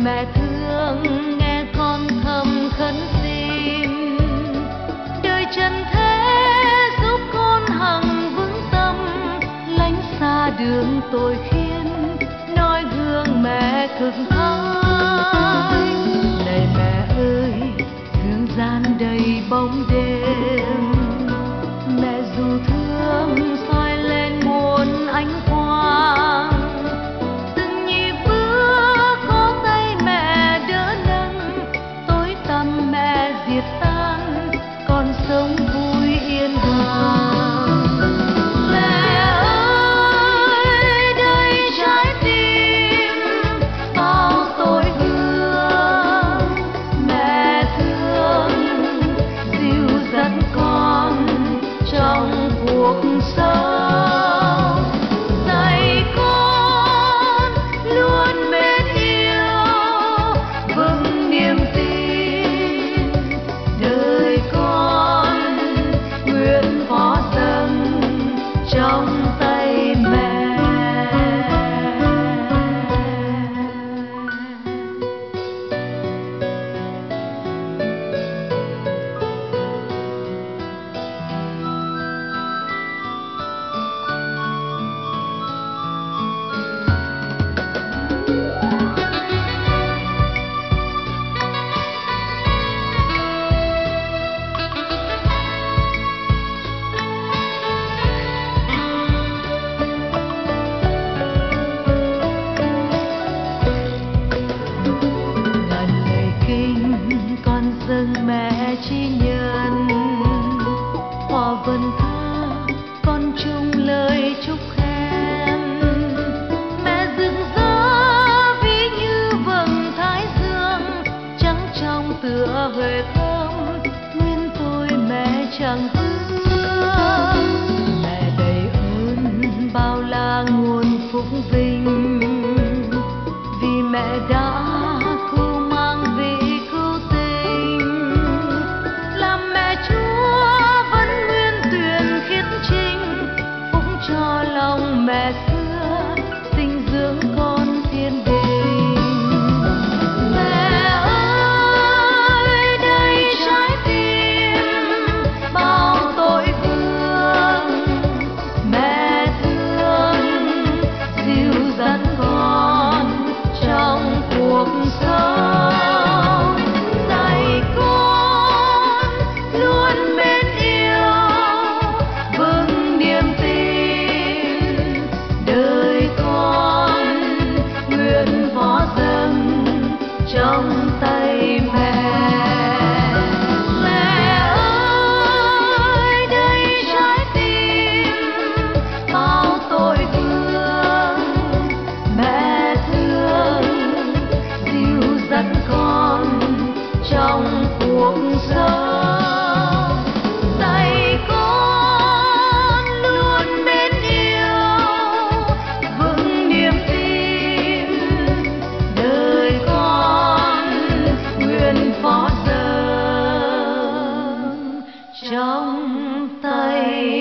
Mẹ thương nghe con thầm khấn xin, đời trần thế giúp con hằng vững tâm, lánh xa đường tội khiên, noi gương mẹ cực thái. Này mẹ ơi, thương gian đầy bóng đêm, mẹ dù thương soi lên muôn ánh quang, từng nhịp bước có tay mẹ đỡ nâng, tối tăm mẹ diệt tan, con sống vui yên hòa. Mẹ ơi, đây trái tim bao tội hương, mẹ thương dìu dắt con trong cuộc sống, dạy con luôn mến yêu vững niềm tin, đời con nguyện phó dâng trong tay mẹ. Con dâng mẹ chi nhân, hòa vần thơ con chung lời chúc khen. Mẹ rực rỡ ví như vầng thái dương, trắng trong tựa huệ thơm, nguyên tôi mẹ chẳng thương. Mẹ đầy ơn bao la nguồn phúc vinh, vì mẹ đã cưu mang vị cứu tình, làm mẹ Chúa vẫn nguyên tuyền khiết trinh, phúc cho lòng mẹ xưa sinh dưỡng con thiên đình. Mẹ ơi, đây trái tim bao tội vương, mẹ thương dìu dắt con trong cuộc sống, dạy con luôn mến yêu vững niềm tin, đời con nguyện phó dâng trong tay mẹ. Mẹ ơi, đây trái tim bao tội vương, mẹ thương dìu dắt con trong cuộc sống, dạy con luôn mến yêu vững niềm tin, đời con nguyện phó dâng trong tay